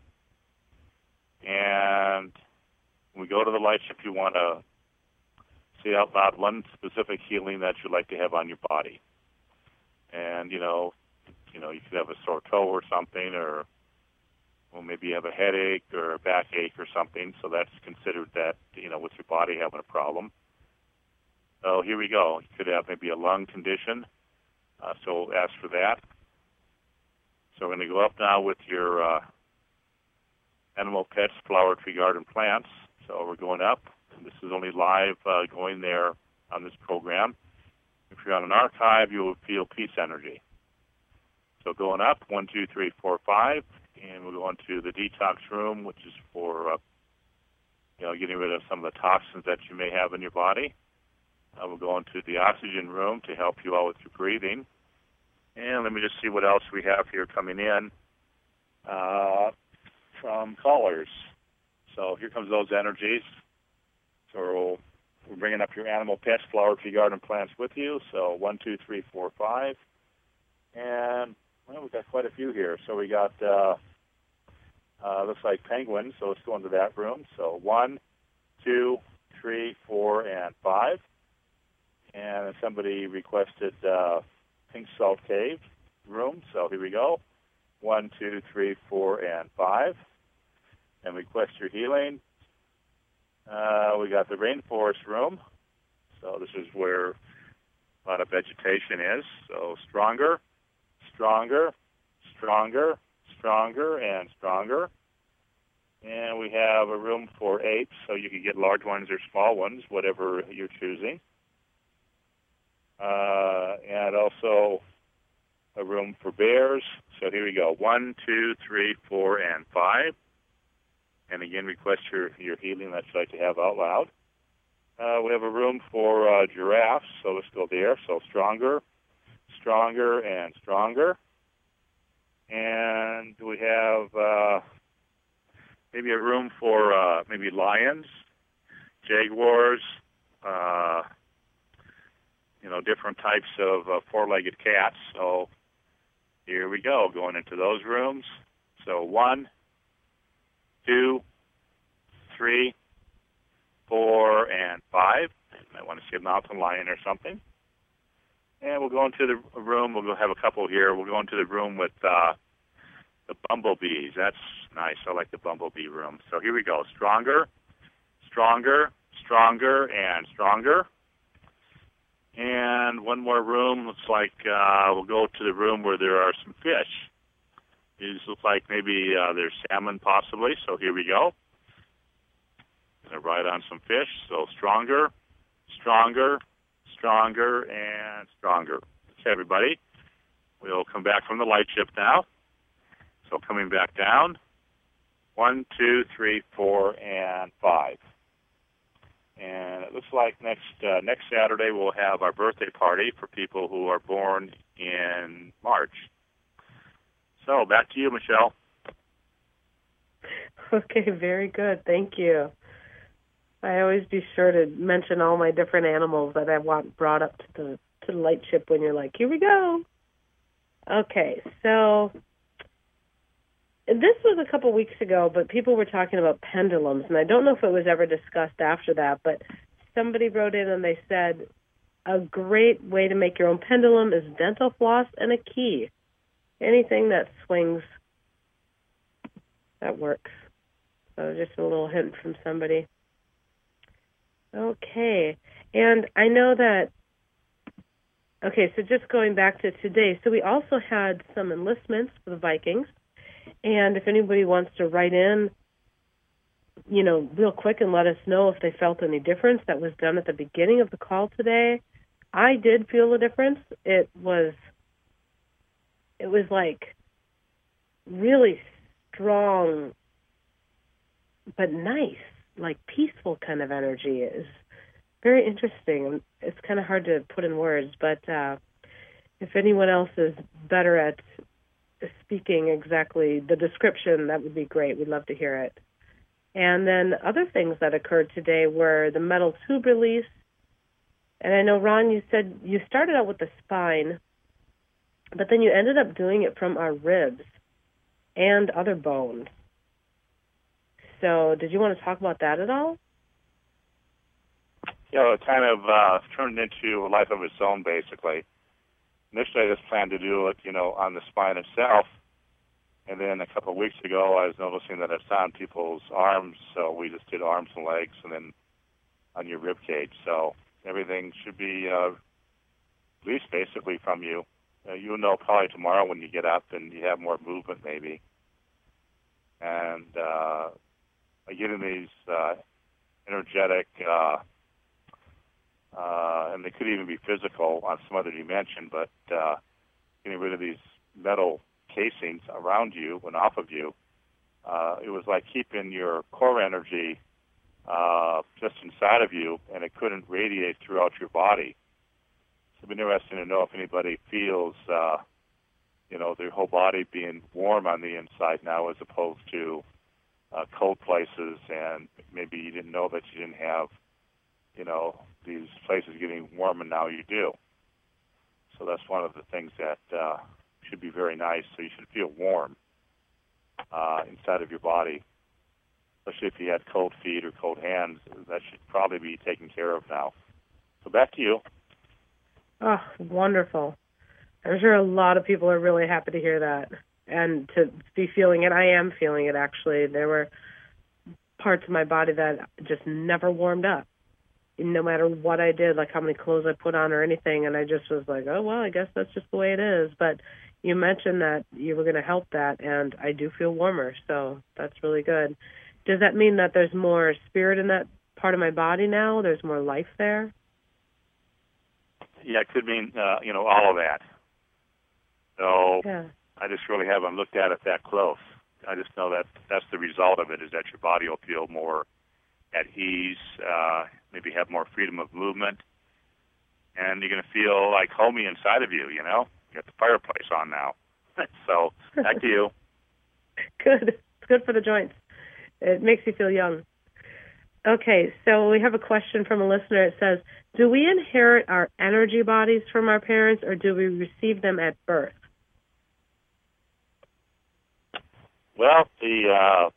And when we go to the light ship, you want to say out loud one specific healing that you'd like to have on your body. And, you know, you know, you could have a sore toe or something, or well, maybe you have a headache or a backache or something. So that's considered that, you know, with your body having a problem. So here we go. You could have maybe a lung condition. Uh, so ask for that. So we're going to go up now with your uh, animal, pets, flower, tree, garden, plants. So we're going up. This is only live uh, going there on this program. If you're on an archive, you will feel peace energy. So going up, one, two, three, four, five, and we'll go into the detox room, which is for uh, you know getting rid of some of the toxins that you may have in your body. Uh, we'll go into the oxygen room to help you out with your breathing. And let me just see what else we have here coming in uh, from callers. So here comes those energies. So we're bringing up your animal, pets, flower, tree, garden, plants with you. So one, two, three, four, five. And, well, we've got quite a few here. So we got, uh, uh, looks like penguins. So let's go into that room. So one, two, three, four, and five. And somebody requested uh, Pink Salt Cave room. So here we go. One, two, three, four, and five. And request your healing. Uh, we got the rainforest room. So this is where a lot of vegetation is. So stronger, stronger, stronger, stronger, and stronger. And we have a room for apes, so you can get large ones or small ones, whatever you're choosing. Uh, and also a room for bears. So here we go. One, two, three, four, and five. And again, request your, your healing that you'd like to have out loud. Uh, we have a room for uh, giraffes, so let's go there. So stronger, stronger, and stronger. And we have uh, maybe a room for uh, maybe lions, jaguars, uh, you know, different types of uh, four-legged cats. So here we go, going into those rooms. So one, two, three, four, and five. You might want to see a mountain lion or something. And we'll go into the room. We'll have a couple here. We'll go into the room with uh, the bumblebees. That's nice. I like the bumblebee room. So here we go. Stronger, stronger, stronger, and stronger. And one more room. Looks like uh, we'll go to the room where there are some fish. These look like maybe uh, there's salmon possibly, so here we go. Gonna ride on some fish, so stronger, stronger, stronger, and stronger. Okay, everybody. We'll come back from the light ship now. So coming back down, one, two, three, four, and five. And it looks like next uh, next Saturday we'll have our birthday party for people who are born in March. So back to you, Michelle. Okay, very good. Thank you. I always be sure to mention all my different animals that I want brought up to the to the light ship when you're like, here we go. Okay, so this was a couple weeks ago, but people were talking about pendulums, and I don't know if it was ever discussed after that, but somebody wrote in and they said a great way to make your own pendulum is dental floss and a key. Anything that swings, that works. So just a little hint from somebody. Okay, and I know that, okay, so just going back to today, so we also had some enlistments for the Vikings, and if anybody wants to write in, you know, real quick and let us know if they felt any difference, that was done at the beginning of the call today. I did feel a difference. It was, it was like really strong, but nice, like peaceful kind of energy. Is very interesting. It's kind of hard to put in words, but uh, if anyone else is better at speaking exactly the description, that would be great. We'd love to hear it. And then other things that occurred today were the metal tube release. And I know, Ron, you said you started out with the spine, but then you ended up doing it from our ribs and other bones. So did you want to talk about that at all? You know, it kind of uh, turned into a life of its own, basically. Initially, I just planned to do it, you know, on the spine itself. And then a couple of weeks ago, I was noticing that it's on people's arms, so we just did arms and legs, and then on your rib cage. So everything should be uh, released, basically, from you. Uh, you'll know probably tomorrow when you get up and you have more movement, maybe. And uh, getting these uh, energetic, uh, uh, and they could even be physical on some other dimension, but uh, getting rid of these metal casings around you and off of you, uh, it was like keeping your core energy uh, just inside of you, and it couldn't radiate throughout your body. So it'd be interesting to know if anybody feels, uh, you know, their whole body being warm on the inside now as opposed to uh, cold places, and maybe you didn't know that you didn't have, you know, these places getting warm, and now you do. So that's one of the things that uh, should be very nice. So you should feel warm uh, inside of your body, especially if you had cold feet or cold hands. That should probably be taken care of now. So back to you. Oh, wonderful. I'm sure a lot of people are really happy to hear that and to be feeling it. I am feeling it, actually. There were parts of my body that just never warmed up, no matter what I did, like how many clothes I put on or anything, and I just was like, oh, well, I guess that's just the way it is. But you mentioned that you were going to help that, and I do feel warmer, so that's really good. Does that mean that there's more spirit in that part of my body now? There's more life there? Yeah, it could mean, uh, you know, all of that. So yeah. I just really haven't looked at it that close. I just know that that's the result of it, is that your body will feel more at ease, uh, maybe have more freedom of movement, and you're going to feel like homey inside of you, you know? You got the fireplace on now. So back to you. Good. It's good for the joints. It makes you feel young. Okay, so we have a question from a listener. It says, do we inherit our energy bodies from our parents, or do we receive them at birth? Well, the uh,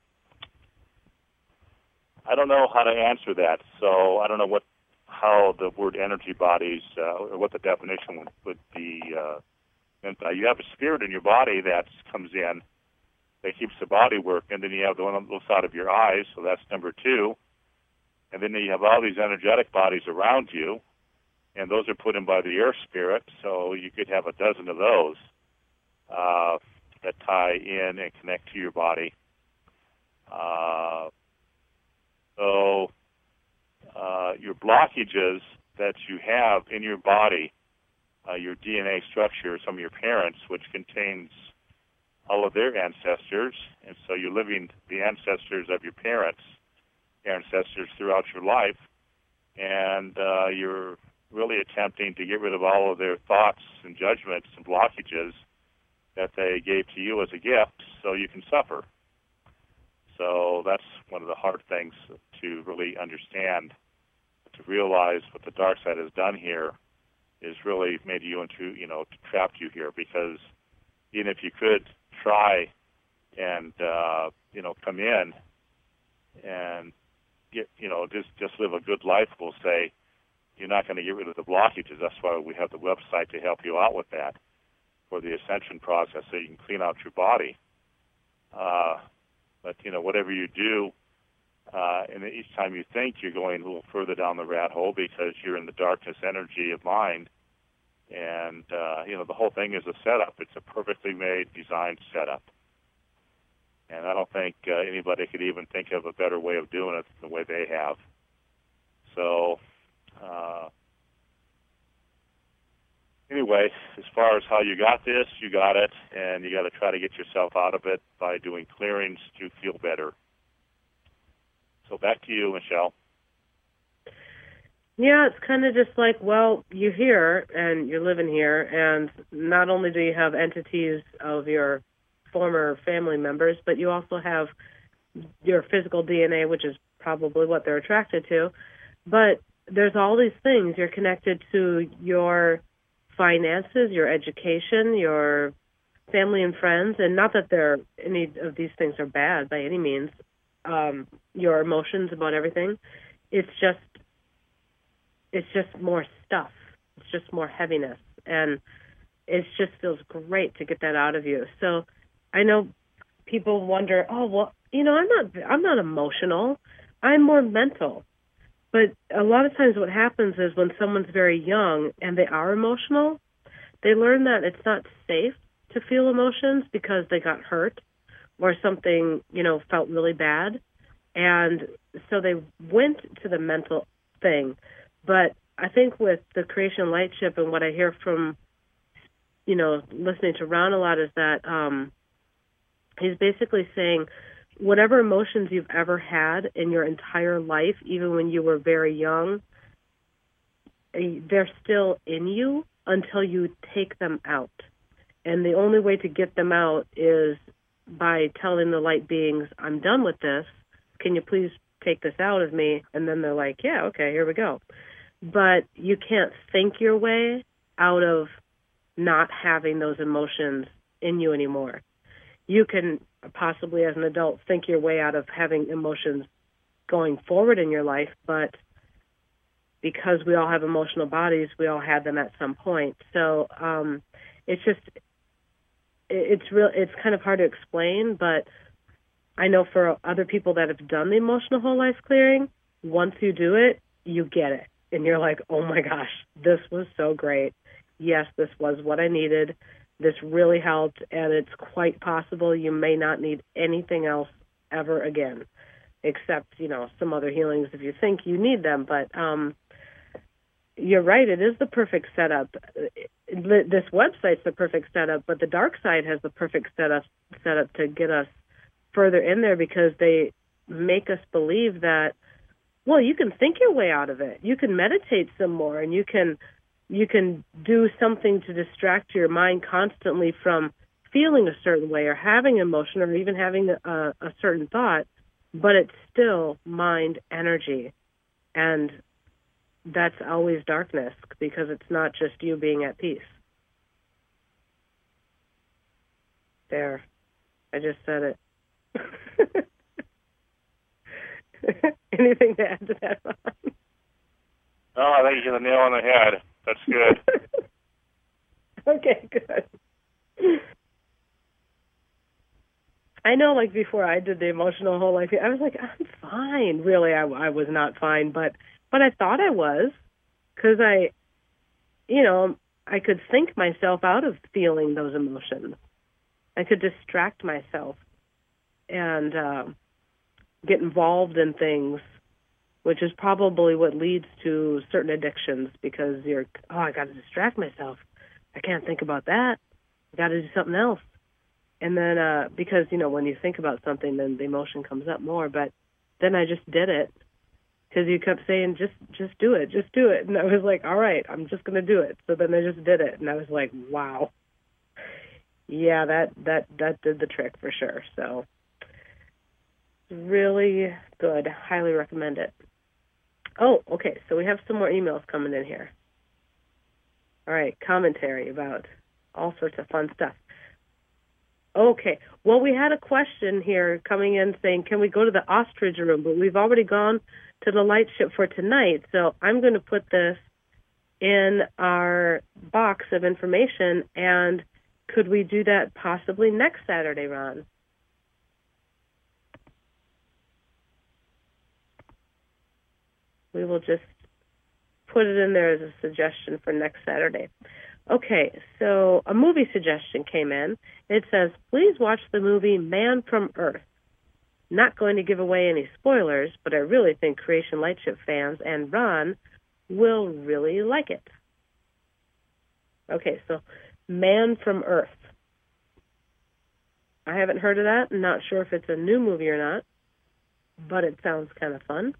I don't know how to answer that. So I don't know what how the word energy bodies, uh, or what the definition would, would be. Uh, and, uh, you have a spirit in your body that comes in that keeps the body working, and then you have the one on the side of your eyes, so that's number two. And then you have all these energetic bodies around you, and those are put in by the earth spirit, so you could have a dozen of those uh, that tie in and connect to your body. Uh, so uh, your blockages that you have in your body, uh, your D N A structure, some of your parents, which contains all of their ancestors, and so you're living the ancestors of your parents, your ancestors throughout your life, and uh, you're really attempting to get rid of all of their thoughts and judgments and blockages that they gave to you as a gift so you can suffer. So that's one of the hard things to really understand, to realize what the dark side has done here is really made you into, you know, trapped you here, because even if you could try and, uh, you know, come in and get, you know, just, just live a good life, we'll say, you're not going to get rid of the blockages. That's why we have the website to help you out with that for the ascension process, so you can clean out your body. Uh, but, you know, whatever you do, uh, and each time you think, you're going a little further down the rat hole because you're in the darkness energy of mind. And, uh, you know, the whole thing is a setup. It's a perfectly made, designed setup. And I don't think uh, anybody could even think of a better way of doing it than the way they have. So, uh, anyway, as far as how you got this, you got it, and you got to try to get yourself out of it by doing clearings to feel better. So back to you, Michelle. Yeah, it's kind of just like, well, you're here and you're living here, and not only do you have entities of your former family members, but you also have your physical D N A, which is probably what they're attracted to. But there's all these things. You're connected to your finances, your education, your family and friends, and not that there any of these things are bad by any means. Um, your emotions about everything. It's just it's just more stuff. It's just more heaviness, and it just feels great to get that out of you. So I know people wonder, oh well, you know, I'm not I'm not emotional. I'm more mental. But a lot of times what happens is when someone's very young and they are emotional, they learn that it's not safe to feel emotions because they got hurt or something, you know, felt really bad. And so they went to the mental thing. But I think with the Creation Light Ship and what I hear from, you know, listening to Ron a lot is that um, he's basically saying, whatever emotions you've ever had in your entire life, even when you were very young, they're still in you until you take them out. And the only way to get them out is by telling the light beings, I'm done with this. Can you please take this out of me? And then they're like, yeah, okay, here we go. But you can't think your way out of not having those emotions in you anymore. You can possibly, as an adult, think your way out of having emotions going forward in your life, but because we all have emotional bodies, we all had them at some point. So um, it's just, it's real. It's kind of hard to explain, but I know for other people that have done the emotional whole life clearing, once you do it, you get it. And you're like, oh my gosh, this was so great. Yes, this was what I needed. This really helped, and it's quite possible you may not need anything else ever again, except, you know, some other healings if you think you need them. But um, you're right, it is the perfect setup. This website's the perfect setup, but the dark side has the perfect setup, setup to get us further in there, because they make us believe that, well, you can think your way out of it. You can meditate some more, and you can you can do something to distract your mind constantly from feeling a certain way or having emotion or even having a, a certain thought, but it's still mind energy. And that's always darkness, because it's not just you being at peace. There. I just said it. Anything to add to that, Ron? Oh, I think you hit the nail on the head. That's good. Okay, good. I know, like, before I did the emotional whole life, I was like, I'm fine. Really, I, I was not fine, but, but I thought I was, because I, you know, I could think myself out of feeling those emotions. I could distract myself and uh, get involved in things, which is probably what leads to certain addictions, because you're, oh, I got to distract myself. I can't think about that. I got to do something else. And then, uh, because, you know, when you think about something, then the emotion comes up more. But then I just did it, because you kept saying, just just do it, just do it. And I was like, all right, I'm just going to do it. So then I just did it. And I was like, wow. yeah, that, that, that did the trick for sure. So really good. Highly recommend it. Oh, okay. So we have some more emails coming in here. All right. Commentary about all sorts of fun stuff. Okay. Well, we had a question here coming in saying, can we go to the ostrich room? But we've already gone to the light ship for tonight. So I'm going to put this in our box of information. And could we do that possibly next Saturday, Ron? We will just put it in there as a suggestion for next Saturday. Okay, so a movie suggestion came in. It says, please watch the movie Man from Earth. Not going to give away any spoilers, but I really think Creation Lightship fans and Ron will really like it. Okay, so Man from Earth. I haven't heard of that. I'm not sure if it's a new movie or not, but it sounds kind of fun.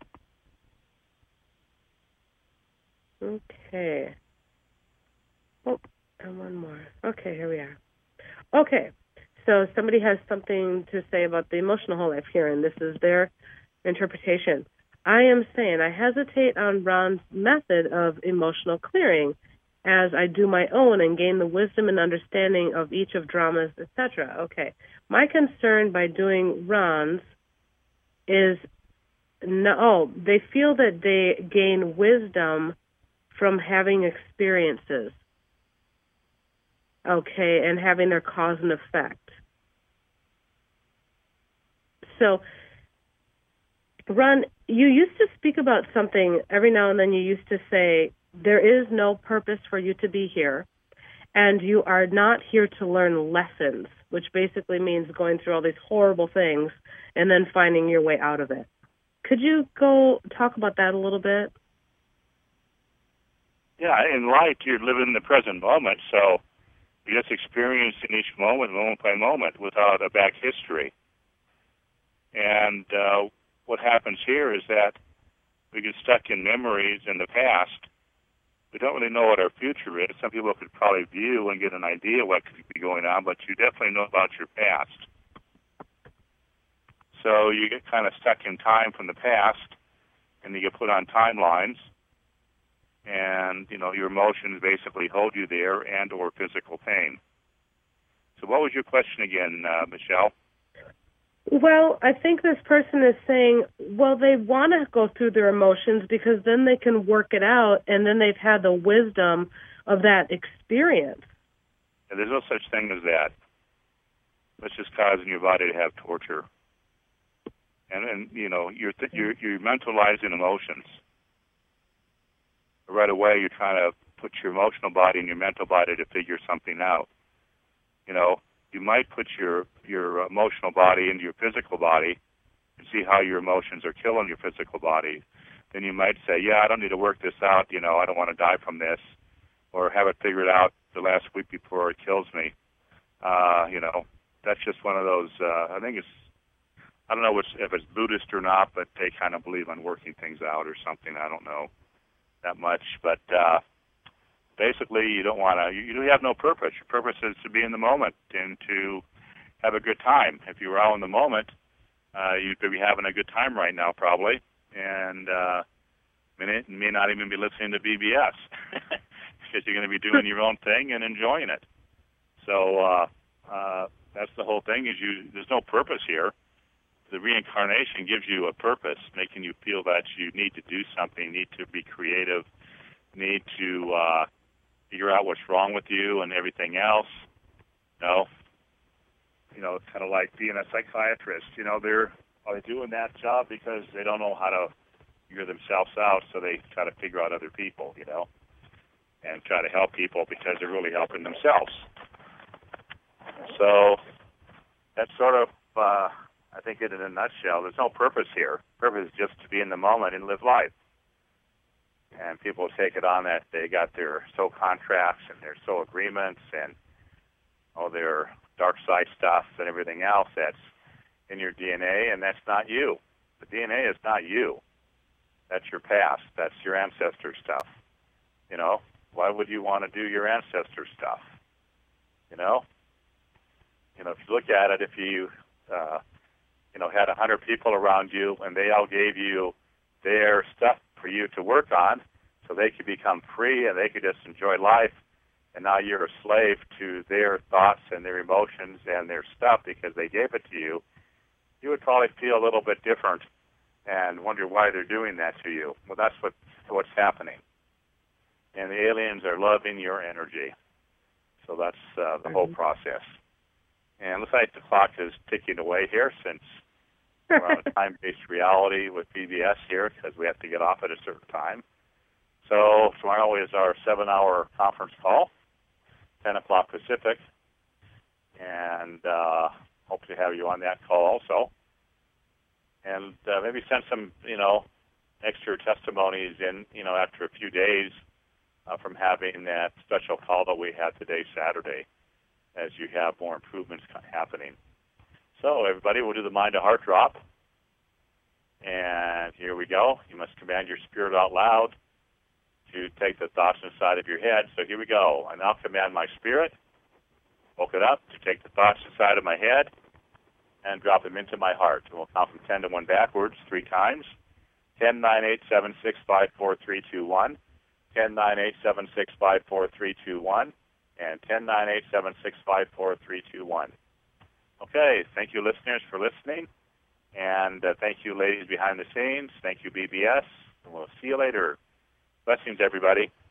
Okay. Oh, and one more. Okay, here we are. Okay, so somebody has something to say about the emotional whole life here, and this is their interpretation. I am saying I hesitate on Ron's method of emotional clearing as I do my own and gain the wisdom and understanding of each of dramas, et cetera. Okay, my concern by doing Ron's is, no, oh, they feel that they gain wisdom from having experiences, okay, and having their cause and effect. So, Ron, you used to speak about something every now and then. You used to say, there is no purpose for you to be here, and you are not here to learn lessons, which basically means going through all these horrible things and then finding your way out of it. Could you go talk about that a little bit? Yeah, in life, you're living in the present moment, so you're just experiencing each moment, moment by moment, without a back history. And uh, what happens here is that we get stuck in memories in the past. We don't really know what our future is. Some people could probably view and get an idea what could be going on, but you definitely know about your past. So you get kind of stuck in time from the past, and you get put on timelines. And, you know, your emotions basically hold you there and or physical pain. So what was your question again, uh, Michelle? Well, I think this person is saying, well, they want to go through their emotions because then they can work it out, and then they've had the wisdom of that experience. And there's no such thing as that. That's just causing your body to have torture. And, and you know, you're, th- you're, you're mentalizing emotions. Right away, you're trying to put your emotional body and your mental body to figure something out. You know, you might put your your emotional body into your physical body and see how your emotions are killing your physical body. Then you might say, yeah, I don't need to work this out. You know, I don't want to die from this, or have it figured out the last week before it kills me. Uh, you know, that's just one of those. Uh, I think it's. I don't know which, if it's Buddhist or not, but they kind of believe on working things out or something. I don't know that much, but uh, basically you don't want to, you, you have no purpose. Your purpose is to be in the moment and to have a good time. If you were out in the moment, uh, you'd be having a good time right now probably, and uh, may, may not even be listening to B B S because you're going to be doing your own thing and enjoying it. So uh, uh, that's the whole thing, is you. There's no purpose here. The reincarnation gives you a purpose, making you feel that you need to do something, need to be creative, need to uh, figure out what's wrong with you and everything else. You know, you know, it's kind of like being a psychiatrist. You know, they're are they doing that job because they don't know how to figure themselves out, so they try to figure out other people. You know, and try to help people because they're really helping themselves. So that's sort of. Uh, I think it in a nutshell, there's no purpose here. Purpose is just to be in the moment and live life. And people take it on that they got their soul contracts and their soul agreements and all their dark side stuff and everything else that's in your D N A, and that's not you. The D N A is not you. That's your past. That's your ancestor stuff. You know, why would you want to do your ancestor stuff? You know? You know, if you look at it, if you, uh, you know, had a hundred people around you and they all gave you their stuff for you to work on, so they could become free and they could just enjoy life, and now you're a slave to their thoughts and their emotions and their stuff because they gave it to you, you would probably feel a little bit different and wonder why they're doing that to you. Well, that's what what's happening. And the aliens are loving your energy. So that's uh, the mm-hmm. whole process. And looks like the clock is ticking away here since we're on a time-based reality with B B S here because we have to get off at a certain time. So tomorrow is our seven-hour conference call, ten o'clock Pacific, and uh, hope to have you on that call also. And uh, maybe send some, you know, extra testimonies in, you know, after a few days uh, from having that special call that we had today, Saturday, as you have more improvements happening. So, everybody, we'll do the mind to heart drop. And here we go. You must command your spirit out loud to take the thoughts inside of your head. So here we go. I now command my spirit, woke it up, to take the thoughts inside of my head and drop them into my heart. And we'll count from ten to one backwards three times. ten, nine, eight, seven, six, five, four, three, two, one. ten, nine, eight, seven, six, five, four, three, two, one. And ten, nine, eight, seven, six, five, four, three, two, one. Okay, thank you, listeners, for listening. And uh, thank you, ladies behind the scenes. Thank you, B B S. And we'll see you later. Blessings, everybody.